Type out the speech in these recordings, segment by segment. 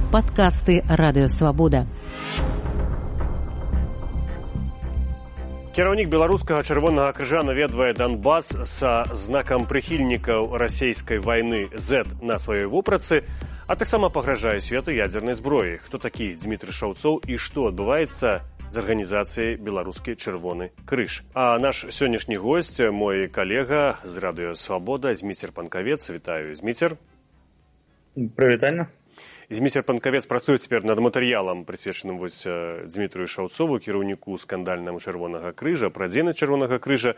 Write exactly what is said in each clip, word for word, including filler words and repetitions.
Падкасты Радыёвабода. Кіраўнік беларускага чырвонага крыжа наведвае Донбас са знакам прыхільнікаў расійскай вайны Z на сваёй вопратцы, а таксама пагражае свету ядзернай зброі. Хто такі Дзмітрый Шаўцоў і што адбываецца з арганізацыяй беларускі чырвоны крыж. А наш сённяшні госць, мой калега з Радыёвабода, Зміцер Панкавец. Вітаю, Зміцер. Прывітанне. Зміцер Панкавец працуе цяпер над матэрыялам, прысвечаным вось Дзмітрыю Шаўцову, кіраўніку скандальнаму чырвонага крыжа, пра дзейнасць чырвонага крыжа.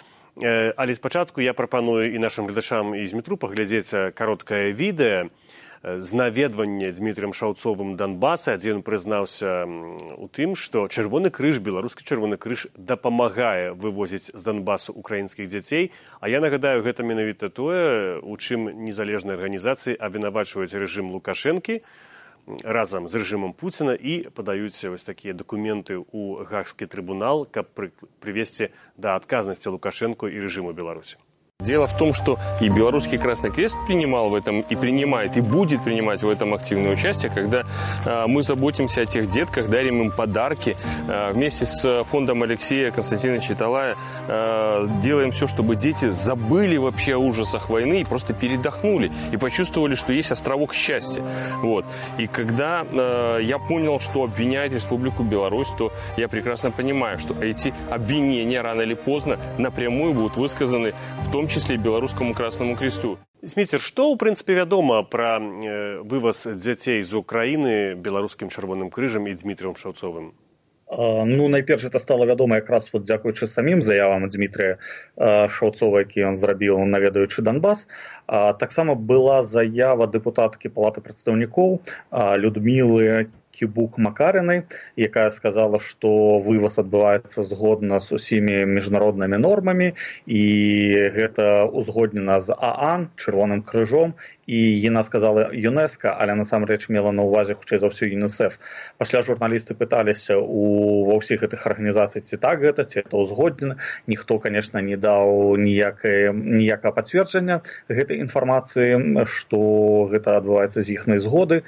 Але спачатку я прапаную і нашым гледачам і Змітру паглядзець кароткае відэа з наведвання Дзмітрыем Шаўцовым Донбаса, дзе ён прызнаўся у тым, што чырвоны крыж, беларускі чырвоны крыж дапамагае вывозіць з Донбасу украінскіх дзяцей. А я нагадаю, гэта менавіта тое, у чым незалежныя арганізацыі абвінавачваюць рэжым Лукашэнкі разам з рэжымам Пуціна і падаюць вось такія дакументы ў Гаагскі трыбунал, каб прывесці да адказнасці Лукашэнку і рэжыму Беларусі. Дело в том, что и Белорусский Красный Крест принимал в этом, и принимает, и будет принимать в этом активное участие, когда э, мы заботимся о тех детках, дарим им подарки. Э, вместе с фондом Алексея Константиновича Талая э, делаем все, чтобы дети забыли вообще о ужасах войны и просто передохнули, и почувствовали, что есть островок счастья. Вот. И когда э, я понял, что обвиняют Республику Беларусь, то я прекрасно понимаю, что эти обвинения рано или поздно напрямую будут высказаны в том числе беларускаму Краснаму Кресту. Зміцер, што, ў прынцыпе, вядома пра вываз дзяцей з Украіны беларускім чырвоным крыжам і Дзмітрыем Шаўцовым? Ну, найперш, это стало вядома якраз вот дзякуючы самім заявам Дзмітрыя Шаўцова, які ён зрабіў, наведаючы Донбас. Таксама была заява дэпутаткі Палаты прадстаўнікоў Людмілы Кібук-Макарынай, якая сказала, што вываз адбываецца згодна з усімі міжнароднымі нормамі, і гэта узгоднена з ААН, чырвоным крыжом, і яна сказала ЮНЕСКО, але насамрэч мела на ўвазе хутчэй за ўсё ЮНІСЕФ. Пасля журналісты пыталіся у, ва ўсіх гэтых арганізацый, ці так гэта, ці это ўзгоднена. Ніхто, конечно, не даў ніякае, ніякага пацверджання гэтай інфармацыі, што гэта адбываецца з іхнай згоды.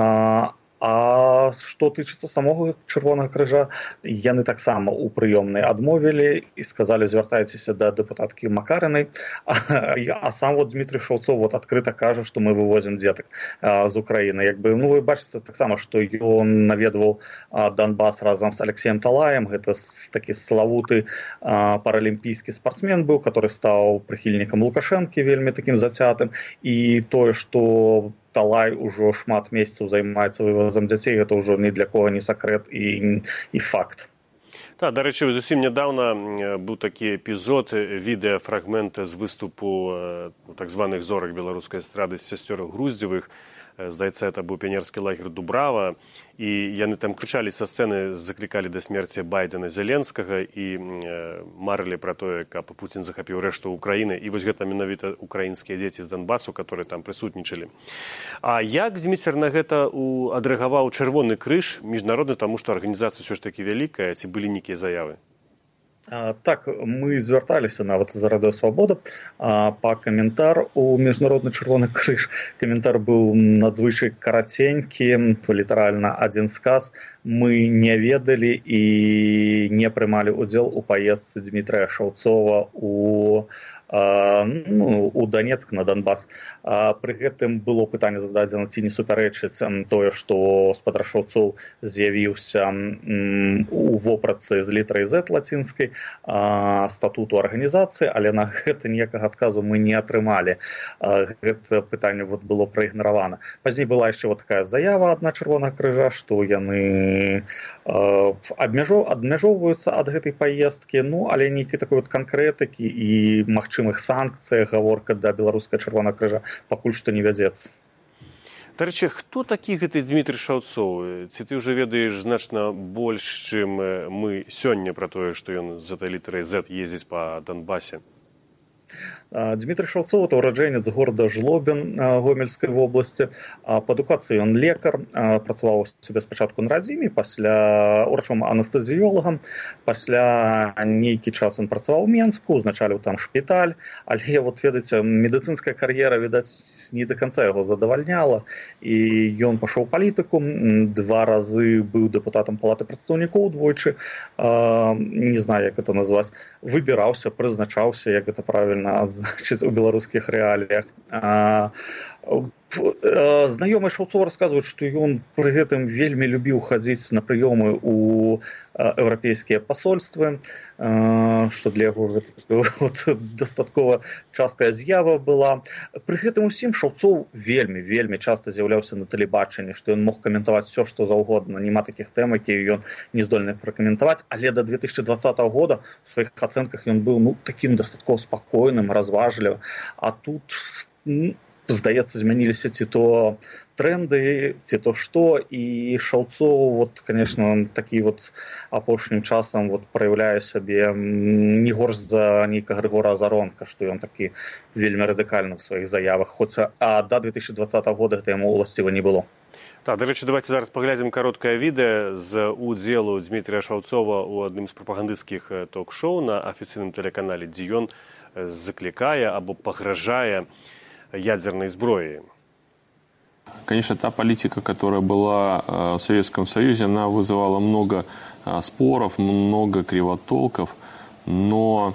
А што тычыцца самога чырвонага крыжа, яны таксама ў прыёмнай адмовілі і сказалі, звяртайцеся да дэпутаткі Макарынай. А, а сам вот Дзмітрый Шаўцоў вот адкрыта кажа, што мы вывозім дзетак а, з Украіны. Як бы, ну, вы бачыце таксама, што ён наведваў а, Донбас разам з Алексеем Талаем. Гэта такі славуты а, паралімпійскі спартсмен быў, который стаў прыхільнікам Лукашэнкі, вельмі такім зацятым. І тое, што Талай ужо шмат месяцаў займаецца вывазам дзяцей, гэта ўжо ні для кого не сакрэт і, і факт. Так, да, дарэчы, зусім нядаўна быў такі эпізод, відэафрагмент з выступу так званых зорак беларускай эстрады сясцёр Груздзевых. Здаецца, это быў піянерскі лагер Дубрава, і яны там крычалі са сцэны, заклікалі да смерці Байдена, Зеленскага і марылі пра тое, каб Пуцін захапіў рэшту Украіны. І вось гэта менавіта украінскія дзеці з Донбасу, которые там прысутнічалі. А як Дзміцер на гэта адрэагаваў чырвоны крыж міжнародны, таму што арганізацыя ўсё ж такі вялікая, ці былі нейкія заявы? Так, мы звярталіся нават з Радыёвабода па каментар у міжнародны чырвоны крыж. Каментар быў надзвычай караценькі, літаральна адзін сказ. Мы не ведалі і не прымалі ўдзел у паездцы Дзмітрыя Шаўцова у ну, у Донецк на Донбас. Пры гэтым было пытанне зададзена, ці не супярэчыць тое, што спадар Шаўцоў з'явіўся у вопратцы з літарай Z лацінскай статуту арганізацыі, але на гэта ніякага адказу мы не атрымалі. Гэта пытанне вот было праігнаравана. Пазней была яшчэ вот такая заява ад Чырвонага крыжа, што яны абмяжоўваюцца ад гэтай паездкі, ну, але нейкай такой вот канкрэтыкі і магчымых санкцыях гаворка да беларускага Чырвонага крыжа пакуль што не вядзецца. Дарэчы, хто такі гэты Дзмітрый Шаўцоў? Ці ты ўжо ведаеш значна больш, чым мы сёння пра тое, што ён з этой літарай Z ездзіць па Донбасе? Дмітрый Шаўцоў — это ураджэнец горада Жлобін Гомельскай вобласці. Па адукацыі ён лекар, працаваў сябе спачатку на радзіме, пасля урачом-анестэзіёлагам, пасля нейкі час ён працаваў у Менску, узначаліў там шпіталь, але вот ведаеце, медыцынская кар'ера, відаць, не до канца яго задавальняла, і ён пашоў у палітыку, два разы быў дэпутатам палаты прадстаўнікоў, двойчы, не знаю, як это назваць, выбіраўся, прызначаўся, як это правільна значыць у беларускіх рэаліях. Знаёмыя Шаўцова расказваюць, што ён пры гэтым вельмі любіў хадзіць на прыёмы ў еўрапейскія пасольствы, што для яго дастаткова частая з'ява была. Пры гэтым усім Шаўцоў вельмі, вельмі часта з'яўляўся на тэлебачанні, што ён мог каментаваць все, што заўгодна. Няма такіх тэм, якія ён не здольны пракаментаваць, але да две тысячи двадцатого года у сваіх ацэнках ён быў ну, такім дастаткова спакойным, разважлівым. А тут здаецца, змяніліся ці то тренды, ці то што, і Шаўцоў, вот, конечно, такі вот апошнім часам вот праяўляе сябе не горш за нейкага Грыгора Азаронка, што ён такі вельмі радыкальны ў сваіх заявах, хоць а да две тысячи двадцатого года гэта яму ўласціва не было. Так, дарэчы, давайте зараз паглядзім кароткае відэа з удзелу Дмітрия Шаўцова ў адным з прапагандысцкіх ток-шоу на афіцыйным тэлеканале, дзе ён заклікае або пагражае ядерной сброи. Конечно, та политика, которая была в Советском Союзе, она вызывала много споров, много кривотолков, но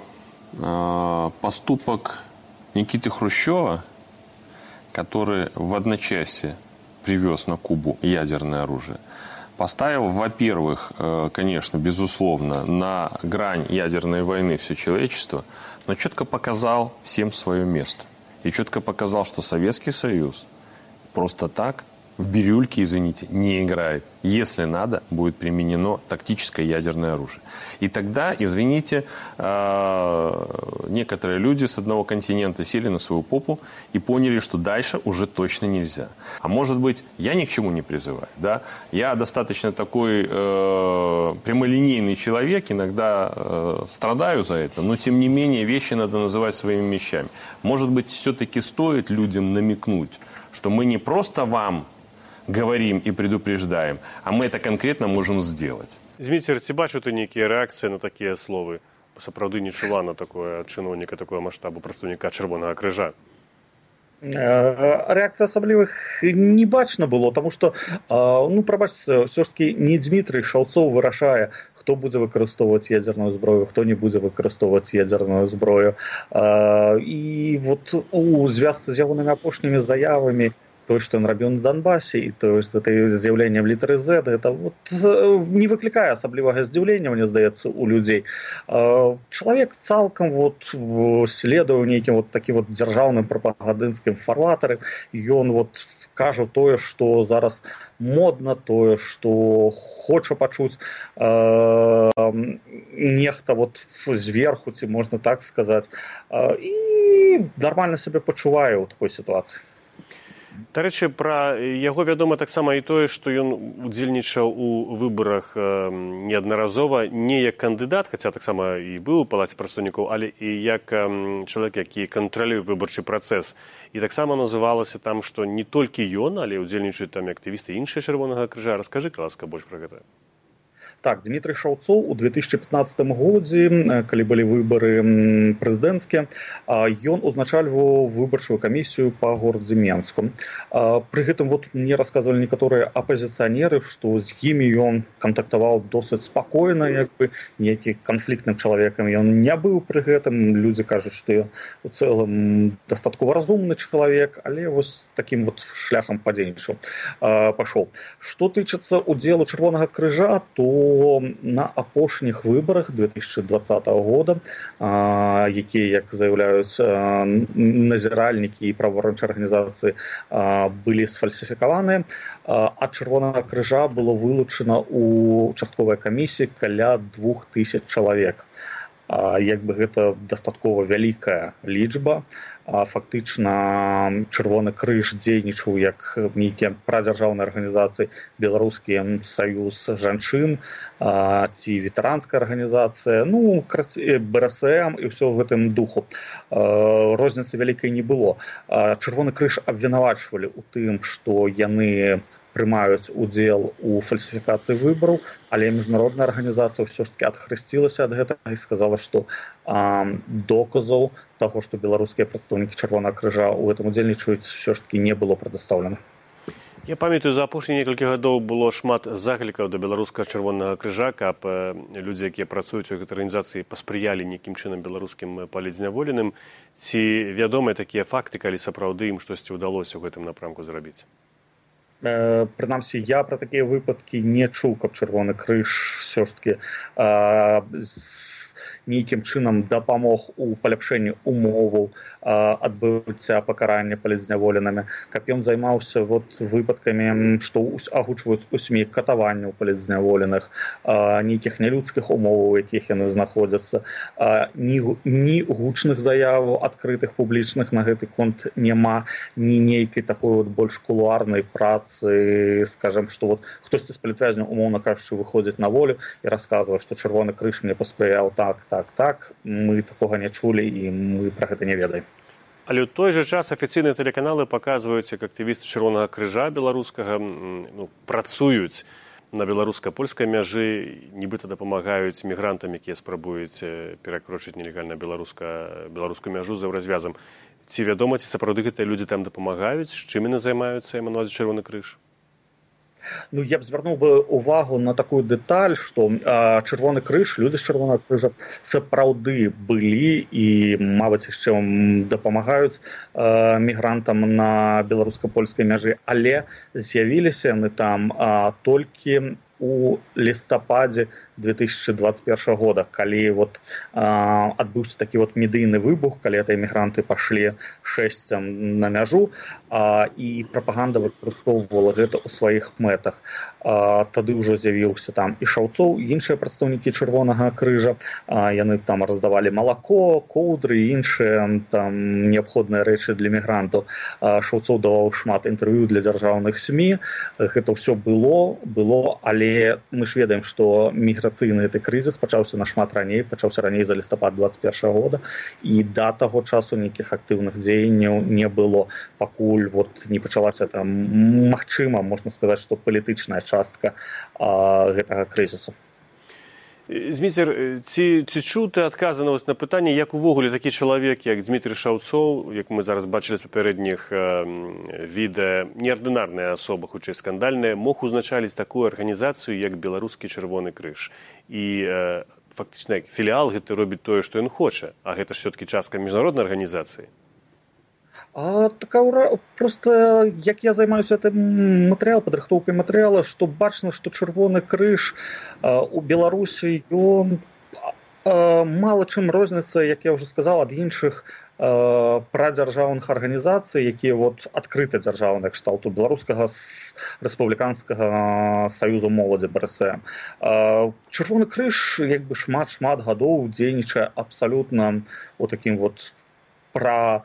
поступок Никиты Хрущева, который в одночасье привез на Кубу ядерное оружие, поставил, во-первых, конечно, безусловно, на грань ядерной войны все человечество, но четко показал всем свое место. И четко показал, что Советский Союз просто так в бирюльке, извините, не играет. Если надо, будет применено тактическое ядерное оружие. И тогда, извините, некоторые люди с одного континента сели на свою попу и поняли, что дальше уже точно нельзя. А может быть, я ни к чему не призываю. Да? Я достаточно такой э, прямолинейный человек, иногда э, страдаю за это, но тем не менее вещи надо называть своими вещами. Может быть, все-таки стоит людям намекнуть, что мы не просто вам говорим и предупреждаем, а мы это конкретно можем сделать. Зміцер, ці бачу ты нейкія рэакцыі на такія словы? Сапраўды не чула на такое ад чыноўніка такого маштабу, прадстаўніка Чырвонага крыжа. Рэакцыі асаблівых не бачна было, таму што, ну, прабачце, ўсё ж такі не Дмітрый Шаўцоў вырашае, хто будзе выкарыстоўваць ядерную зброю, хто не будзе выкарыстоўваць ядерную зброю. І вот у звязцы з ягонымі апошнімі заявамі, то, что он рабіў на Донбассе, і то есть з'яўленнем літары Z, это вот не выклікае асаблівага здзіўлення, мне здаецца, у людзей. Чалавек цалкам вот следуе ў нейкім вот такім вот дзяржаўным прапагандысцкім фарватары, ён вот кажа тое, што зараз модна, тое, што хоча пачуць э, нехта вот зверху, ці можна так сказаць, э, і нармальна сябе пачувае ў такой сітуацыі. Дарэчы, пра яго вядома таксама і тое, што ён удзельнічаў у выбарах неаднаразова не як кандыдат, хаця таксама і быў у палаце прадстаўнікоў, але і як чалавек, які кантралюе выбарчы працэс. І таксама называлася там, што не толькі ён, але ўдзельнічаюць там актывісты іншыя Чырвонага крыжа. Раскажы, ласка, больш пра гэта. Так, Дмітрый Шаўцоў у две тысячи пятнадцатым годзе, калі былі выбары прэзідэнцкія, ён узначальваў выбарчую камісію па горадзе Менску. Пры гэтым вот мне расказвалі некаторыя апазіцыянеры, што з імі ён кантактаваў досыць спакойна, як бы нейкі канфліктным чалавекам ён не быў пры гэтым. Людзі кажуць, што ён у цэлым дастаткова разумны чалавек, але вось такім вот шляхам падзейнічаў, пашоў. Што тычыцца удзелу Чырвонага крыжа, то на апошніх выбарах две тысячи двадцатого года, якія, як заяўляюць назіральнікі і праваабарончыя арганізацыі, былі сфальсіфікаваныя, ад Чырвонага крыжа было вылучана ў участковай камісіі каля двух тысяч чалавек. Як бы гэта дастаткова вялікая лічба. фактычна чырвоны крыж дзейнічаў як нейкія прадзяржаўныя арганізацыі, беларускі саюз жанчын ці ветэранская арганізацыя, ну бэ эр эс эм і ўсё в гэтым духу. Розніцы вялікай не было. Чырвоны крыж абвінавачвалі ў тым, што яны прымаюць удзел у фальсіфікацыі выбараў, але міжнародная арганізацыя ўсё ж таки адхрысцілася ад гэтага і сказала, што а, доказаў таго, што беларускія прадстаўнікі Чырвонага крыжа ў гэтым удзельнічаюць, ўсё ж таки не было прадастаўлена. Я памятаю, за апошнія некалькі гадоў было шмат заклікаў да беларускага Чырвонага крыжа, каб людзі, якія працуюць у гэтай арганізацыі, паспрыялі нейкім чынам беларускім палітзняволеным. Ці вядомыя такія факты, калі сапраўды ім штосьці ўдалося ў гэтым напрамку зрабіць? Прынамсі, я пра такія выпадкі не чуў, каб Чырвоны крыж ўсё ж таки а, нейкім чынам дапамог у паляпшэнні умоваў адбыцця пакарання палітзняволенымі, каб ён займаўся вот выпадкамі, што агучваюць у СМІ катаванняў палітзняволеных, нейкіх нялюдскіх умоваў, у якіх яны знаходзяцца. Ні, ні гучных заяваў адкрытых публічных на гэты конт няма, ні нейкай такой вот больш кулуарнай працы, скажем, што вот хтосьці з палітвязняў, умоўна кажучы, выходзіць на волю і расказвае, што Чырвоны крыж мне паспрыяў так, так, так, мы такога не чулі і мы пра гэта не ведаем. Але ў той жа час афіцыйныя тэлеканалы паказваюць, як актывісты Чырвонага крыжа беларускага ну, працуюць на беларуска-польскай мяжы, нібыта дапамагаюць мігрантам, якія спрабуюць перакрочыць нелегальна беларускую мяжу за развязам. Ці вядома, ці сапраўды гэтыя людзі там дапамагаюць, з чым яны займаюцца, я маю на ўвазе Чырвоны крыж? Ну, я б звярнуў бы увагу на такую дэталь, што а, Чырвоны крыж, людзі з Чырвонага крыжа сапраўды былі і, мабыць, яшчэ дапамагаюць а, мігрантам на беларуска-польскай мяжы, але з'явіліся яны там а, толькі у лістападзе две тысячи двадцать первого года, калі вот а, адбыўся такі вот медыйны выбух, калі это эмігранты пашлі шэсцем на мяжу, а, і прапаганда выкарыстоўвала гэта ў сваіх мэтах. А, тады ўжо з'явіўся там і Шаўцоў, і іншыя прадстаўнікі Чырвонага крыжа, а, яны там раздавалі малако, коўдры і іншыя там неабходныя рэчы для мігрантаў. А, Шаўцоў даваў шмат інтэрв'ю для дзяржаўных СМІ, гэта ўсё было, было, але мы ж ведаем, што міграцыйны гэты крызіс пачаўся нашмат раней, пачаўся раней за лістапад двадцать первого года, і да таго часу нейкіх актыўных дзеянняў не было, пакуль вот не пачалася там, магчыма, можна сказаць, што палітычная частка а, гэтага крызісу. Зміцер, ці, ці чуў ты адказы на, на пытанне, як увогуле такі чалавек, як Дзмітрый Шаўцоў, як мы зараз бачылі з папярэдніх э, відэа, неардынарная асоба, хутчэй скандальная, мог узначаліць такую арганізацыю, як Беларускі Чырвоны крыж. І э, фактычна філіал гэты робіць тое, што ён хоча, а гэта ж все-таки частка міжнароднай арганізацыі. А, така, просто як я займаюся гэтым матэрыял, падрыхтоўкай матэрыяла, што бачна, што Чырвоны крыж а, у Беларусі ён а, мала чым розніцца, як я ўжо сказаў, ад іншых а, прадзяржаўных арганізацый, якія вот адкрыта дзяржаўныя кшталту беларускага рэспубліканскага саюзу моладзі бэ эр эс эм. А, Чырвоны крыж як бы шмат-шмат гадоў дзейнічае абсалютна у такім вот пра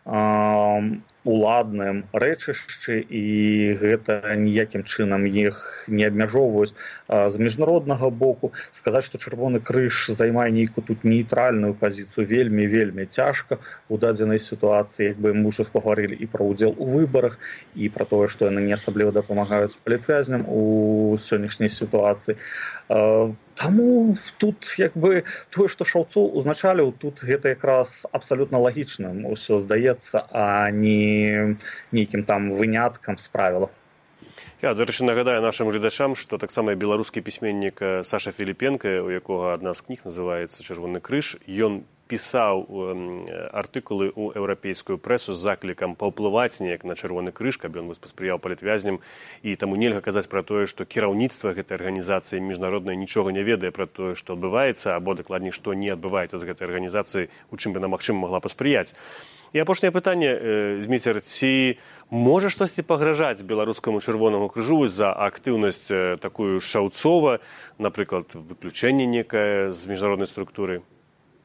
уладным рэчышчы, і гэта ніякім чынам іх не абмяжоўваюць. З міжнароднага боку сказаць, што Чырвоны крыж займае нейкую тут нейтральную пазіцыю вельмі-вельмі цяжка у дадзенай сітуацыі, як бы мы ўжо пагаварылі і пра ўдзел у выбарах, і пра тое, што яны не асабліва дапамагаюць палітвязням у сённяшняй сітуацыі. Таму тут як бы тое, што Шаўцоў узначаліў, тут гэта якраз абсалютна лагічным усё здаецца, а не нейкім там выняткам з правіла. Я, дарэчы, нагадаю нашым гледачам, што таксама беларускі пісьменнік Саша Філіпенка, у якога адна з кніг называецца «Чырвоны крыж», ён пісаў артыкулы ў еўрапейскую прэсу з заклікам паўплываць неяк на Чырвоны крыж, каб ён паспрыяў палітвязням, і таму нельга казаць пра тое, што кіраўніцтва гэтай арганізацыі міжнароднай нічога не ведае пра тое, што адбываецца, або дакладней, што не адбываецца з гэтай арганізацыі, у чым яна, магчыма, магла паспрыяць. І апошняе пытанне, Зміцер, ці можа штосьці пагражаць беларускаму Чырвонаму крыжу за актыўнасць такую Шаўцова, напрыклад, выключэнне некае з міжнароднай структуры?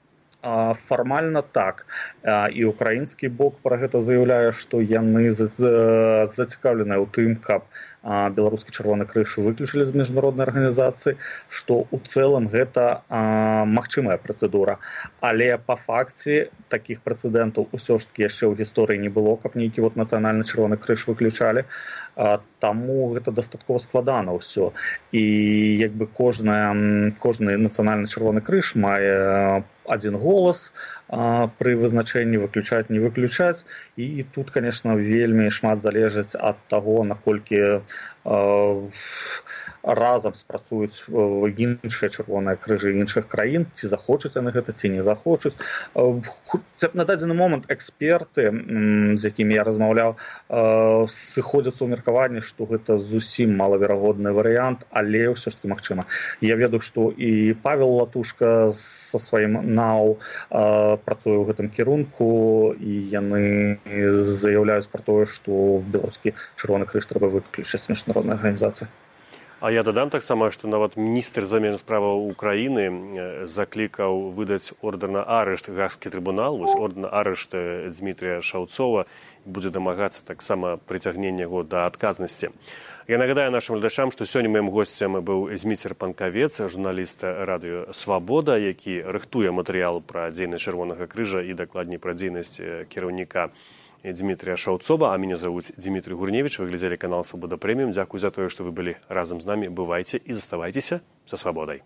Фармальна так. І украінскі бок пра гэта заяўляе, што яны зацікаўленыя ў тым, каб беларускі чырвоны крыж выключылі з міжнароднай арганізацыі, што ў цэлым гэта магчымая працэдура. Але па факце такіх прэцэдэнтаў усё ж такі яшчэ ў гісторыі не было, каб нейкі вот нацыянальны чырвоны крыж выключалі. Таму гэта дастаткова складана ўсё. І як бы кожная, кожны нацыянальны чырвоны крыж мае один голос а, пры вызначэнні выключаць, не выключаць. І тут, конечно, вельмі шмат залежыць ад таго, наколькі а, разам спрацуюць іншыя чырвоныя крыжы іншых краін, ці захочуць яны гэта, ці не захочуць. На дадзены момант эксперты, з якімі я размаўляў, сыходзяцца ў меркаванні, што гэта зусім малаверагодны варыянт, але ўсё ж таки магчыма. Я ведаю, што і Павел Латушка са сваім НАУ працуе ў гэтым кірунку, і яны заяўляюць пра тое, што беларускі чырвоны крыж трэба выключыць з міжнароднай арганізацыі. А я дадам таксама, што нават міністр замежных справаў Украіны заклікаў выдаць ордэр на арышт Гаагскі трыбунал, вось ордэр на арышт Дзмітрія Шаўцова, будзе дамагацца таксама прыцягнення яго да адказнасці. Я нагадаю нашим глядачам, што сёння маім госцем быў Зміцер Панкавец, журналіст радыё «Свабода», які рыхтуе матэрыял пра дзейнасць Чырвонага крыжа і дакладней пра дзейнасць кіраўніка Дмитрия Шаўцова, а меня зовут Дмитрий Гурневич. Вы глядели канал «Свобода премиум». Дякую за то, что вы были разом с нами. Бывайте и заставайтесь со свободой.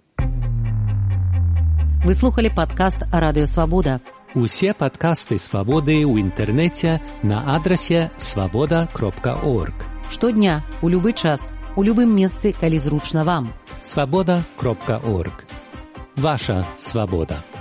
Вы слухали падкаст «Радыё Свабода». Усе падкасты «Свабоды» ў інтэрнэце на адрасе свабода кропка орг. Штодня, у любы час, у любым месцы, калі зручна вам. свабода кропка орг. Ваша свабода.